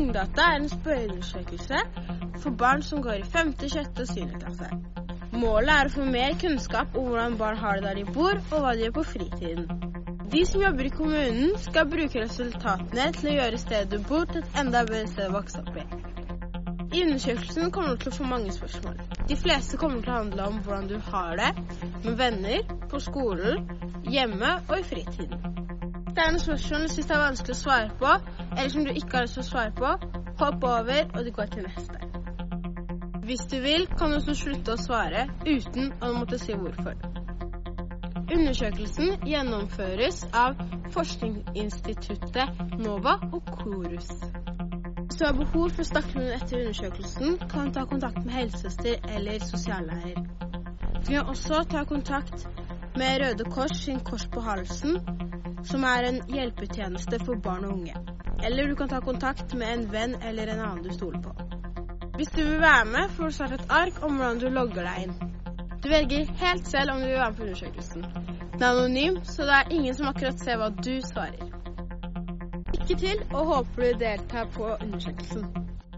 Ungdata en spørreundersøkelse for barn som går i 5., 6. og 7. klasse. Målet å få mer kunnskap om hvordan barn har det der de bor, og hva de gjør på fritiden. De som jobber i kommunen skal bruke resultatene til å gjøre stedet du bor til et enda bedre sted å vokse opp i. I undersøkelsen kommer du til å få mange spørsmål. De fleste kommer til å handle om hvordan du har det med venner, på skolen, hjemme og i fritiden. Det er noen spørsmål du synes det er vanskelig å svare på, eller som du ikke har lyst til å svare på, hopp over og du går til neste. Hvis du vil, kan du også slutte å svare uten å måtte si hvorfor. Undersøkelsen gjennomføres av Forskningsinstituttet NOVA og KORUS. Hvis du har behov for å snakke med noen etter undersøkelsen, kan du ta kontakt med helsesøster eller sosiallærer. Du kan også ta kontakt med Røde Kors sin Kors på halsen, som er en hjelpetjeneste for barn og unge. Eller du kan ta kontakt med en venn eller en annen du stoler på. Hvis du vil være med, får du snart et ark om hvordan du logger deg inn. Du velger helt selv om du vil være med på undersøkelsen. Den er anonym, så det er ingen som akkurat ser hva du svarer. Lykke til, og håper du deltar på undersøkelsen.